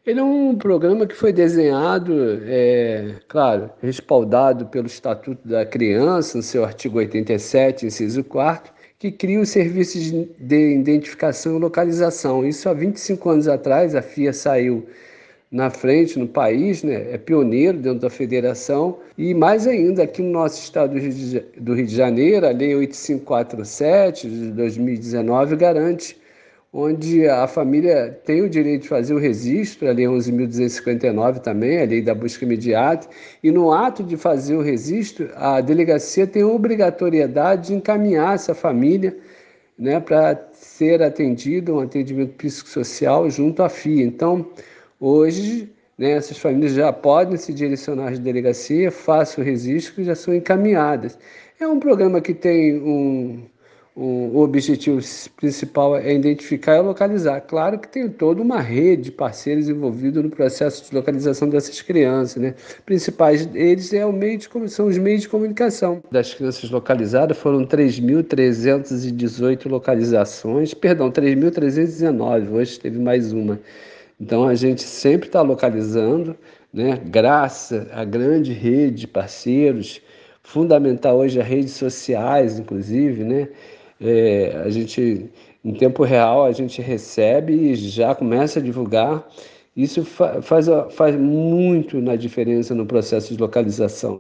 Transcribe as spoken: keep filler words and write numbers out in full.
Ele é um programa que foi desenhado, é, claro, respaldado pelo Estatuto da Criança, no seu artigo oitenta e sete, inciso quarto, que cria os serviços de identificação e localização. Isso há vinte e cinco anos atrás, a F I A saiu na frente no país, né? É pioneiro dentro da federação, e mais ainda aqui no nosso estado do Rio de, do Rio de Janeiro, a Lei oito cinco quatro sete de dois mil e dezenove garante onde a família tem o direito de fazer o registro, a Lei onze mil duzentos e cinquenta e nove também, a Lei da Busca Imediata, e no ato de fazer o registro, a delegacia tem a obrigatoriedade de encaminhar essa família, né, para ser atendido, um atendimento psicossocial junto à F I A. Então, hoje, né, essas famílias já podem se direcionar às delegacias, façam o registro que já são encaminhadas. É um programa que tem um, um, o objetivo principal é identificar e localizar. Claro que tem toda uma rede de parceiros envolvidos no processo de localização dessas crianças, né? Principais deles é o meio de, são os meios de comunicação. Das crianças localizadas foram três mil trezentas e dezoito localizações, perdão, três mil trezentas e dezenove, hoje teve mais uma. Então a gente sempre está localizando, né? Graças à grande rede de parceiros, fundamental hoje as redes sociais, inclusive, né? É, a gente, em tempo real, a gente recebe e já começa a divulgar. Isso fa faz, faz muito na diferença no processo de localização.